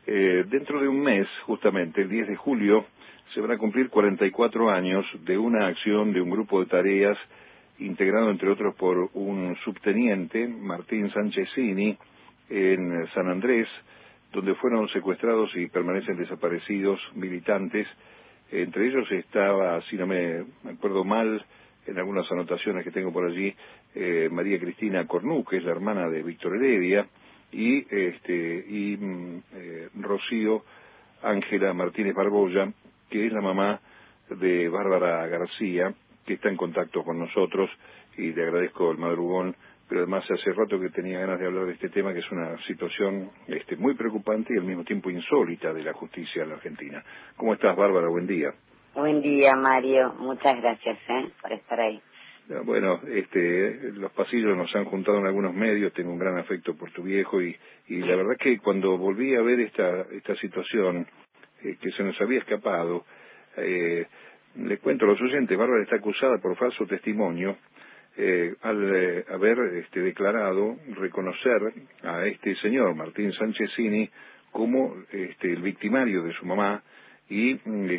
Dentro de un mes, justamente, el 10 de julio, se van a cumplir 44 años de una acción de un grupo de tareas integrado, entre otros, por un subteniente, Martín Sanchezini, en San Andrés, donde fueron secuestrados y permanecen desaparecidos militantes. Entre ellos estaba, si no me acuerdo mal, en algunas anotaciones que tengo por allí, María Cristina Cornú, que es la hermana de Víctor Heredia, y Rocío Ángela Martínez Barbolla, que es la mamá de Bárbara García, que está en contacto con nosotros, y le agradezco el madrugón, pero además hace rato que tenía ganas de hablar de este tema, que es una situación muy preocupante y al mismo tiempo insólita de la justicia en la Argentina. ¿Cómo estás, Bárbara? Buen día. Buen día, Mario. Muchas gracias por estar ahí. Bueno, los pasillos nos han juntado en algunos medios, tengo un gran afecto por tu viejo y la verdad que cuando volví a ver esta situación que se nos había escapado, le cuento a los oyentes, Bárbara está acusada por falso testimonio al haber declarado reconocer a este señor, Martín Sanchezini, como el victimario de su mamá, y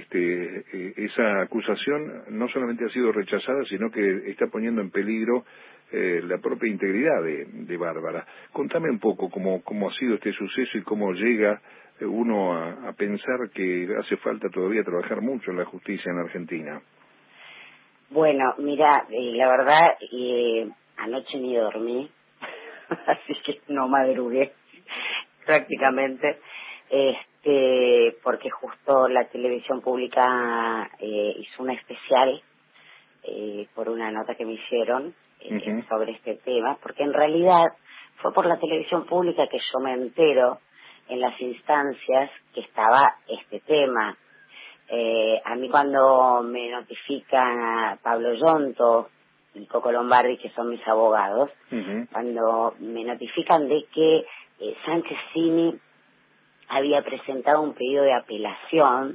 esa acusación no solamente ha sido rechazada, sino que está poniendo en peligro la propia integridad de Bárbara. Contame un poco cómo ha sido este suceso y cómo llega uno a pensar que hace falta todavía trabajar mucho en la justicia en Argentina. Bueno, mira, la verdad, anoche ni dormí, así que no madrugué prácticamente. Porque justo la televisión pública hizo una especial por una nota que me hicieron sobre este tema, porque en realidad fue por la televisión pública que yo me entero en las instancias que estaba este tema. A mí cuando me notifican Pablo Yonto y Coco Lombardi, que son mis abogados, cuando me notifican de que Sanchezini había presentado un pedido de apelación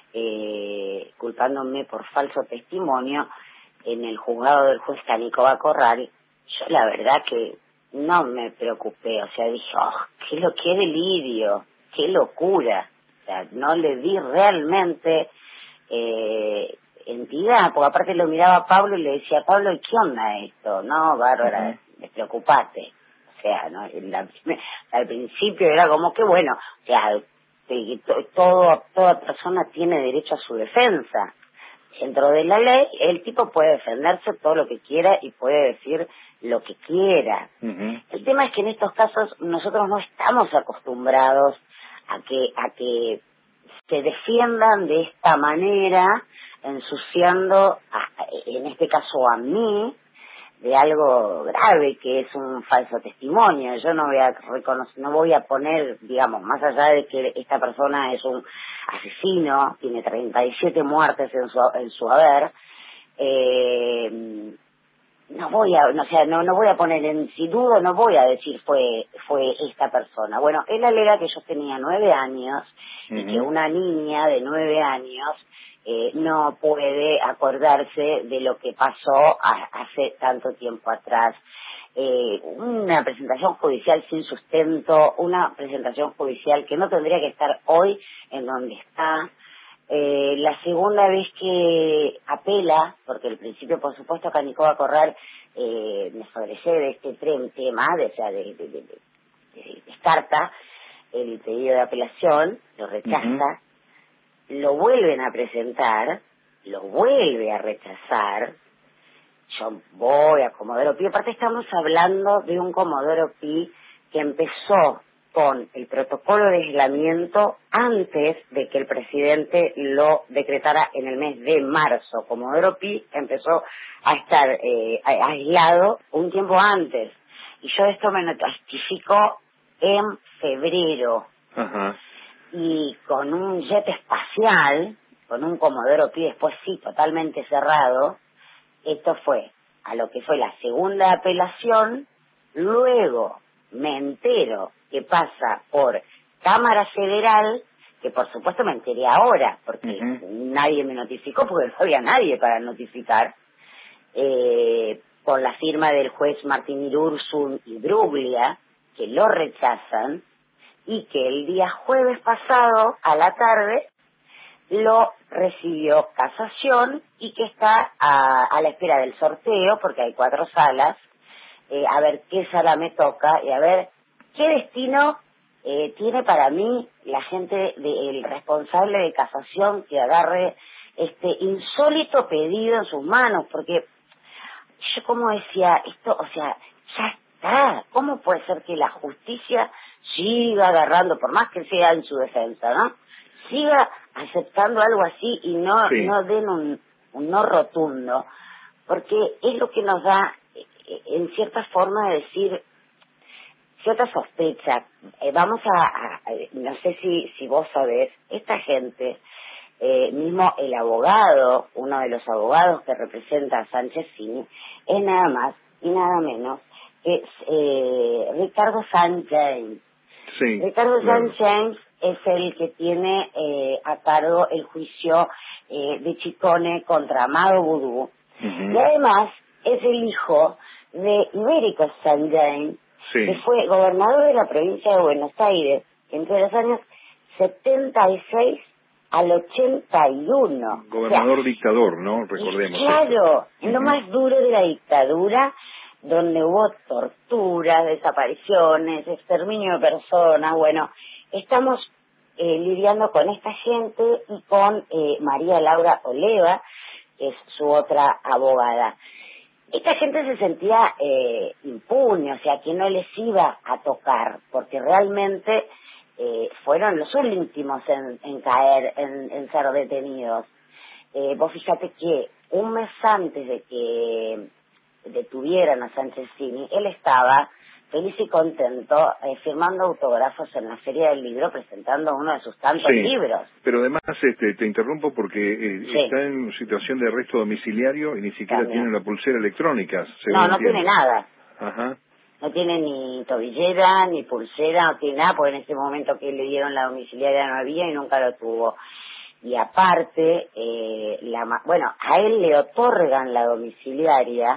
culpándome por falso testimonio en el juzgado del juez Canicova Corral, yo la verdad que no me preocupé, o sea, dije, qué delirio, qué locura, o sea, no le di realmente entidad, porque aparte lo miraba a Pablo y le decía, Pablo, ¿y qué onda esto? No, Bárbara, despreocupate. O sea, ¿no? Al principio era como que, bueno, o sea, toda persona tiene derecho a su defensa. Dentro de la ley, el tipo puede defenderse todo lo que quiera y puede decir lo que quiera. El tema es que en estos casos nosotros no estamos acostumbrados a que se defiendan de esta manera, ensuciando, en este caso a mí, de algo grave que es un falso testimonio. Yo no voy a no voy a poner, digamos, más allá de que esta persona es un asesino, tiene 37 muertes en su haber, no voy a poner en si dudo, no voy a decir fue esta persona. Bueno, él alega que yo tenía 9 años y que una niña de 9 años no puede acordarse de lo que pasó hace tanto tiempo atrás. Una presentación judicial sin sustento, una presentación judicial que no tendría que estar hoy en donde está. La segunda vez que apela, porque al principio, por supuesto, Canicova Corral me sobresee de este tema, descarta el pedido de apelación, lo rechaza, lo vuelven a presentar, lo vuelve a rechazar. Yo voy a Comodoro Pi, aparte estamos hablando de un Comodoro Pi que empezó con el protocolo de aislamiento antes de que el presidente lo decretara en el mes de marzo. Comodoro Pi empezó a estar aislado un tiempo antes. Y yo esto me notifico en febrero. Y con un jet espacial, con un Comodoro Pi después sí, totalmente cerrado, esto fue a lo que fue la segunda apelación. Luego me entero que pasa por Cámara Federal, que por supuesto me enteré ahora, porque nadie me notificó, porque no había nadie para notificar, con la firma del juez Martín Irursun y Bruglia, que lo rechazan, y que el día jueves pasado, a la tarde, lo recibió casación y que está a la espera del sorteo, porque hay 4 salas, a ver qué sala me toca y a ver qué destino tiene para mí la gente, el responsable de casación, que agarre este insólito pedido en sus manos, porque yo como decía, esto, o sea, ya está, ¿cómo puede ser que la justicia siga agarrando, por más que sea en su defensa, ¿no? Siga aceptando algo así y no den un no rotundo, porque es lo que nos da, en cierta forma, de decir cierta sospecha. Vamos no sé si vos sabés, esta gente, mismo el abogado, uno de los abogados que representa a Sánchez Cini, es nada más y nada menos que Ricardo Sánchez. Sí, Ricardo claro. Sánchez es el que tiene a cargo el juicio de Chicone contra Amado Vudú. Y además es el hijo de Ibérico Sánchez, que fue gobernador de la provincia de Buenos Aires entre los años 76 al 81. Gobernador dictador, ¿no? Recordemos. Claro, en lo más duro de la dictadura, donde hubo torturas, desapariciones, exterminio de personas. Bueno, estamos lidiando con esta gente y con María Laura Oleva, que es su otra abogada. Esta gente se sentía impune, o sea, que no les iba a tocar, porque realmente fueron los últimos en caer, en ser detenidos. Vos fíjate que un mes antes de que detuvieran a Sánchez Cini, él estaba feliz y contento firmando autógrafos en la Feria del Libro, presentando uno de sus tantos libros. Pero además te interrumpo porque está en situación de arresto domiciliario y ni siquiera tiene la pulsera electrónica. No tiene nada. Ajá. No tiene ni tobillera, ni pulsera, no tiene nada, porque en ese momento que le dieron la domiciliaria no había y nunca lo tuvo. Y aparte, a él le otorgan la domiciliaria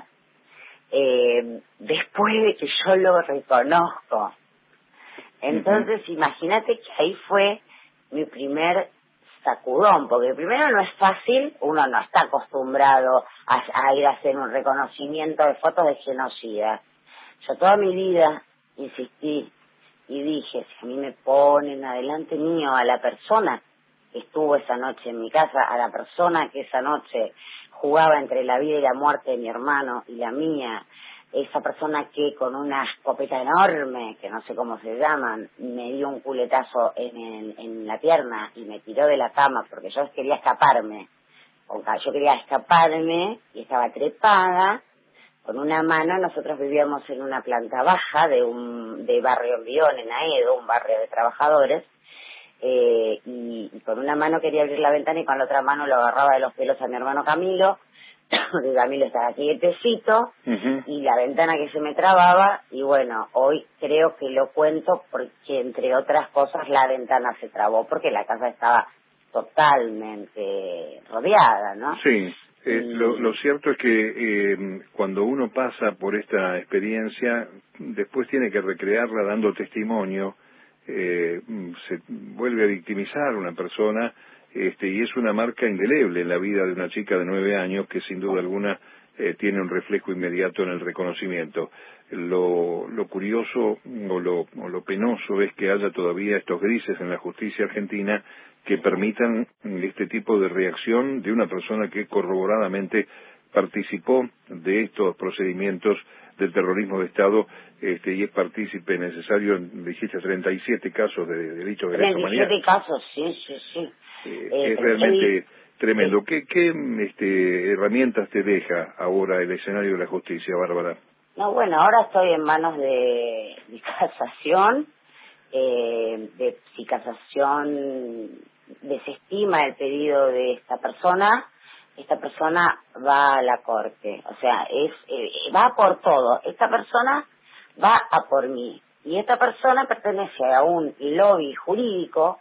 después de que yo lo reconozco. Entonces, imagínate que ahí fue mi primer sacudón, porque primero no es fácil, uno no está acostumbrado a ir a hacer un reconocimiento de fotos de genocida. Yo toda mi vida insistí y dije, si a mí me ponen adelante mío a la persona que estuvo esa noche en mi casa, a la persona que esa noche jugaba entre la vida y la muerte de mi hermano y la mía, esa persona que con una escopeta enorme, que no sé cómo se llaman, me dio un culetazo en la pierna y me tiró de la cama porque yo quería escaparme. Yo quería escaparme y estaba trepada con una mano. Nosotros vivíamos en una planta baja de Barrio Envión, en Aedo, un barrio de trabajadores, y con una mano quería abrir la ventana y con la otra mano lo agarraba de los pelos a mi hermano Camilo, porque Camilo estaba quietecito, y la ventana que se me trababa, y bueno, hoy creo que lo cuento porque entre otras cosas la ventana se trabó porque la casa estaba totalmente rodeada, ¿no? Sí. Lo cierto es que cuando uno pasa por esta experiencia, después tiene que recrearla dando testimonio, se vuelve a victimizar una persona, y es una marca indeleble en la vida de una chica de 9 años que sin duda alguna tiene un reflejo inmediato en el reconocimiento. Lo curioso o lo penoso es que haya todavía estos grises en la justicia argentina que permitan este tipo de reacción de una persona que corroboradamente participó de estos procedimientos del terrorismo de Estado, y es partícipe necesario, dijiste 37 casos de delitos de lesa humanidad. 37 casos, sí. Es realmente tremendo. ¿Qué herramientas te deja ahora el escenario de la justicia, Bárbara? No, bueno, ahora estoy en manos de casación, si casación desestima el pedido de esta persona va a la corte, o sea, va por todo. Esta persona va a por mí, y esta persona pertenece a un lobby jurídico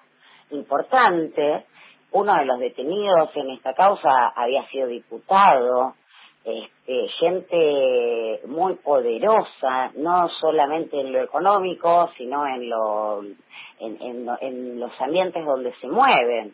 importante. Uno de los detenidos en esta causa había sido diputado gente muy poderosa, no solamente en lo económico, sino en los ambientes donde se mueven.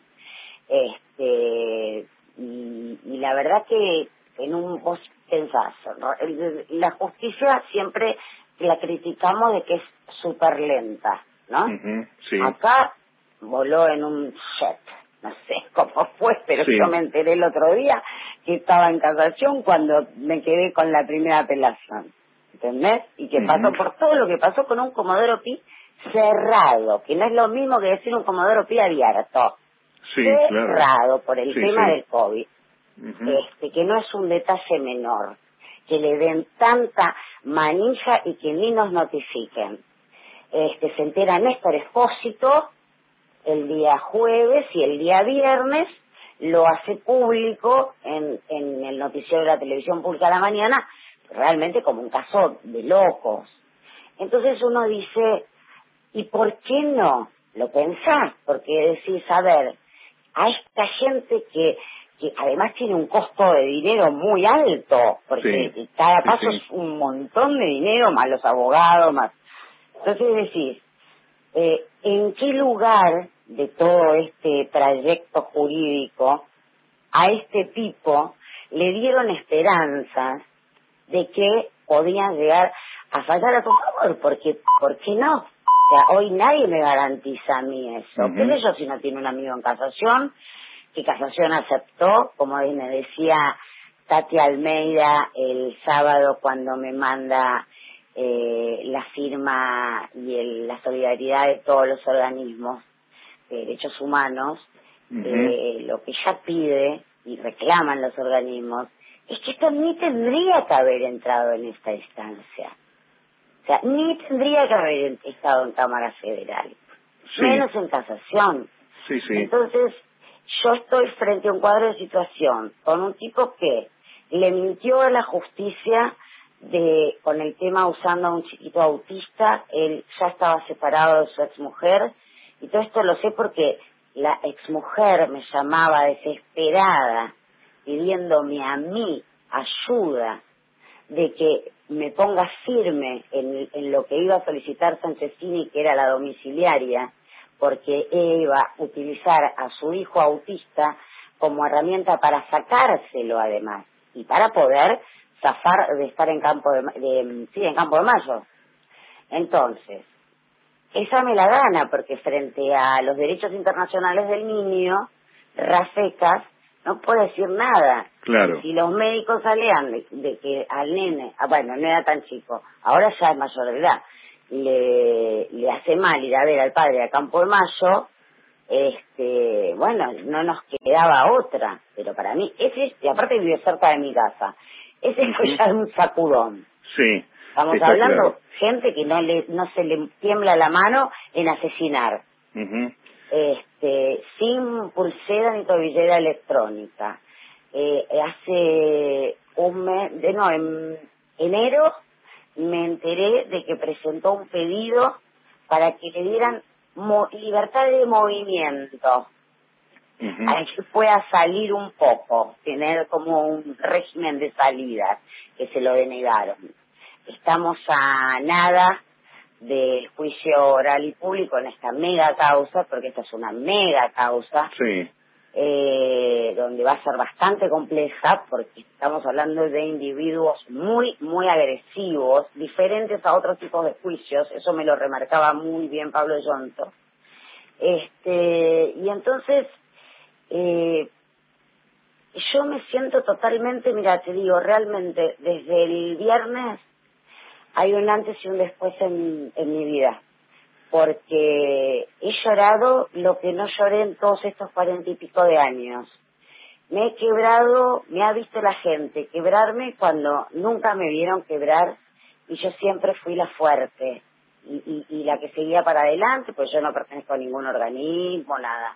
Y la verdad que vos pensás, la justicia siempre la criticamos de que es súper lenta, ¿no? Sí. Acá voló en un jet, no sé cómo fue, pero Sí. yo me enteré el otro día que estaba en casación cuando me quedé con la primera apelación, ¿entendés? Y que pasó por todo lo que pasó con un Comodoro Pi cerrado, que no es lo mismo que decir un Comodoro Pi abierto. Sí, cerrado claro. por el Sí, tema sí. del COVID, que no es un detalle menor, que le den tanta manija y que ni nos notifiquen. Se entera Néstor Espósito el día jueves y el día viernes lo hace público en el noticiero de la televisión pública de la mañana, realmente como un caso de locos. Entonces uno dice, ¿y por qué no? Lo pensás, porque decís, a ver, a esta gente que además tiene un costo de dinero muy alto, porque cada paso es un montón de dinero, más los abogados, más... Entonces decís, ¿en qué lugar de todo este trayecto jurídico a este tipo le dieron esperanzas de que podían llegar a fallar a tu favor? Porque, ¿por qué no? O sea, hoy nadie me garantiza a mí eso. ¿Qué sé yo si no tiene un amigo en casación? Que casación aceptó, como me decía Tati Almeida el sábado cuando me manda la firma y la solidaridad de todos los organismos de derechos humanos, lo que ella pide y reclaman los organismos es que esto ni tendría que haber entrado en esta instancia. O sea, ni tendría que haber estado en Cámara Federal, menos en casación. Entonces, yo estoy frente a un cuadro de situación con un tipo que le mintió a la justicia con el tema usando a un chiquito autista. Él ya estaba separado de su exmujer, y todo esto lo sé porque la exmujer me llamaba desesperada pidiéndome a mí ayuda de que me ponga firme en lo que iba a solicitar Sanchezini, que era la domiciliaria, porque iba a utilizar a su hijo autista como herramienta para sacárselo además, y para poder zafar de estar en Campo de Mayo. Entonces, esa me la gana, porque frente a los derechos internacionales del niño, Rafecas no puede decir nada. Claro. Si los médicos alegan de que al nene, bueno, no era tan chico, ahora ya es mayor de edad, le hace mal ir a ver al padre a Campo de Mayo, bueno, no nos quedaba otra, pero para mí, y aparte vive cerca de mi casa, ese fue ya un sacudón. Sí. Estamos hablando gente que no se le tiembla la mano en asesinar. Sin pulsera ni tobillera electrónica. Hace un mes, en enero, me enteré de que presentó un pedido para que le dieran libertad de movimiento, para que pueda salir un poco, tener como un régimen de salida, que se lo denegaron. Estamos a nada del juicio oral y público en esta mega causa, porque esta es una mega causa, donde va a ser bastante compleja, porque estamos hablando de individuos muy, muy agresivos, diferentes a otros tipos de juicios. Eso me lo remarcaba muy bien Pablo Yonto. Y entonces, yo me siento totalmente, mira, te digo, realmente, desde el viernes hay un antes y un después en mi vida, porque he llorado lo que no lloré en todos estos 40 y pico de años. Me he quebrado, me ha visto la gente quebrarme cuando nunca me vieron quebrar, y yo siempre fui la fuerte y la que seguía para adelante, pues yo no pertenezco a ningún organismo, nada.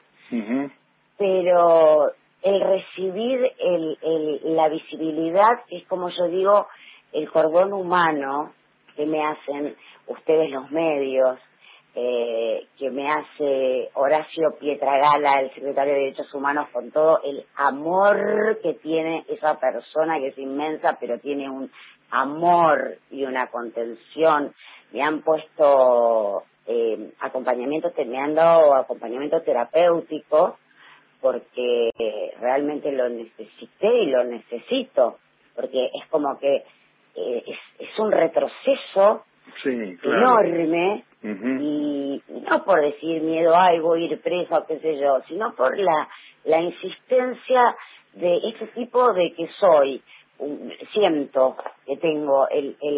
Pero el recibir la visibilidad, que es como yo digo, el cordón humano que me hacen ustedes los medios, que me hace Horacio Pietragala, el secretario de Derechos Humanos, con todo el amor que tiene esa persona, que es inmensa, pero tiene un amor y una contención. Me han puesto acompañamiento, me han dado acompañamiento terapéutico, porque realmente lo necesité y lo necesito, porque es como que es un retroceso enorme, y no por decir miedo, ay, voy a ir presa o qué sé yo, sino por la insistencia de este tipo de que siento que tengo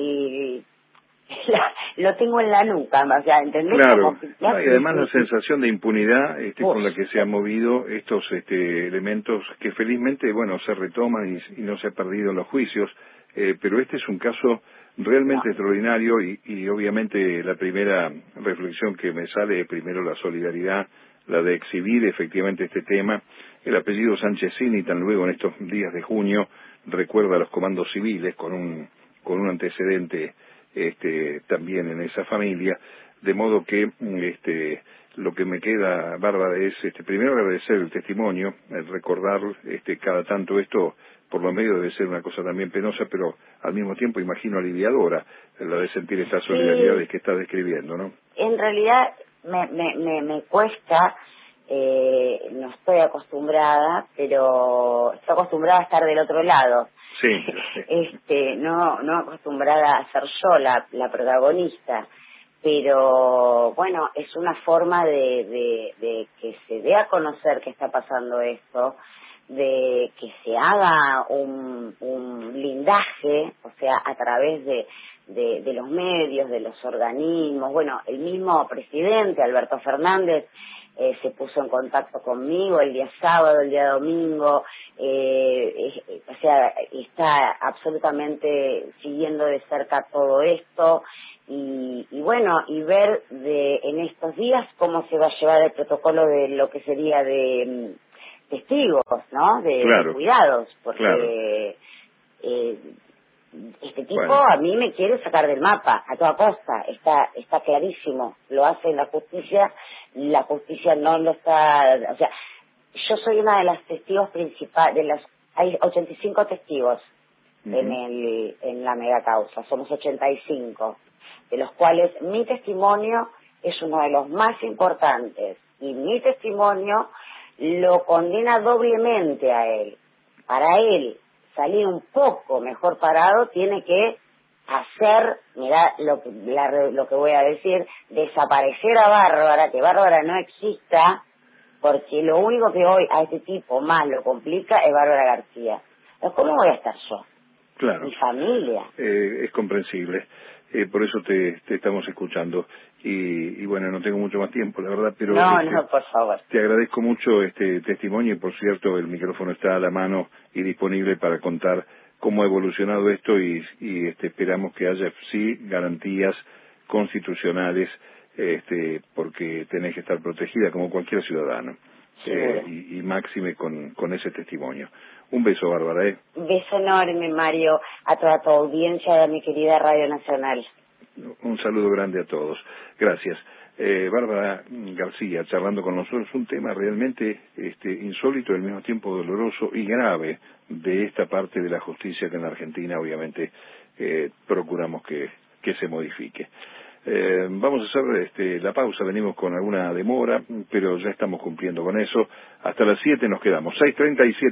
lo tengo en la nuca, o sea, ¿entendés? Claro, y además la sensación de impunidad con la que se han movido estos elementos que felizmente, bueno, se retoman y no se ha perdido en los juicios, pero este es un caso realmente extraordinario y obviamente la primera reflexión que me sale es primero la solidaridad, la de exhibir efectivamente este tema. El apellido Sanchezini, tan luego en estos días de junio, recuerda a los comandos civiles con un antecedente también en esa familia, de modo que lo que me queda, Bárbara, es primero agradecer el testimonio, el recordar cada tanto esto, por lo medio debe ser una cosa también penosa, pero al mismo tiempo imagino aliviadora, la de sentir esta solidaridad que está describiendo, ¿no? En realidad me cuesta, no estoy acostumbrada, pero estoy acostumbrada a estar del otro lado. Sí. No acostumbrada a ser yo la protagonista, pero bueno, es una forma de que se dé a conocer que está pasando esto, de que se haga un blindaje, o sea, a través de los medios, de los organismos. Bueno, el mismo presidente, Alberto Fernández, se puso en contacto conmigo el día sábado, el día domingo, o sea, está absolutamente siguiendo de cerca todo esto, y bueno, y ver en estos días cómo se va a llevar el protocolo de lo que sería de testigos, ¿no? De cuidados, porque este tipo a mí me quiere sacar del mapa a toda costa, está clarísimo, lo hace la justicia no lo está, o sea, yo soy una de las testigos principales, hay 85 testigos en la mega causa, somos 85, de los cuales mi testimonio es uno de los más importantes, y mi testimonio lo condena doblemente a él. Para él salir un poco mejor parado, tiene que hacer, mirá lo que voy a decir, desaparecer a Bárbara, que Bárbara no exista, porque lo único que hoy a este tipo más lo complica es Bárbara García. Pero ¿cómo voy a estar yo? Claro. Mi familia. Es comprensible. Por eso te estamos escuchando. Y bueno, no tengo mucho más tiempo, la verdad, pero... No, por favor. Te agradezco mucho este testimonio y, por cierto, el micrófono está a la mano y disponible para contar cómo ha evolucionado esto y esperamos que haya, sí, garantías constitucionales, porque tenés que estar protegida como cualquier ciudadano. Y máxime con ese testimonio. Un beso, Bárbara. Un beso enorme, Mario, a toda tu audiencia de mi querida Radio Nacional. Un saludo grande a todos. Gracias. Bárbara García, charlando con nosotros, un tema realmente insólito y al mismo tiempo doloroso y grave de esta parte de la justicia que en la Argentina obviamente procuramos que se modifique. Vamos a hacer la pausa, venimos con alguna demora, pero ya estamos cumpliendo con eso. Hasta las 7 nos quedamos, 6:37.